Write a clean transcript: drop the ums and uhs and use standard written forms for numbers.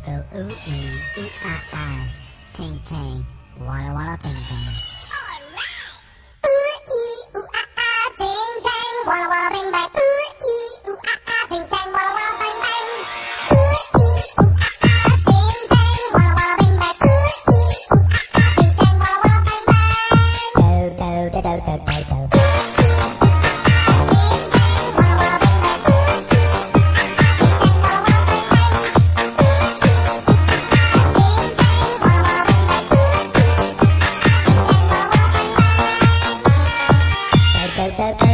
go ooh ooh ah ah, ting ting, walla walla bing bang. Ooh ee ooh ah ah, ting tang, walla walla bing bang. Ooh ee ooh ah ah, ting tang, walla walla bang bang. Ooh ee ooh ah ah, ting tang, walla walla bing bang. Ooh ee ooh ah ah, ting tang, walla walla bang bang. Do do do do do do do. Da da da.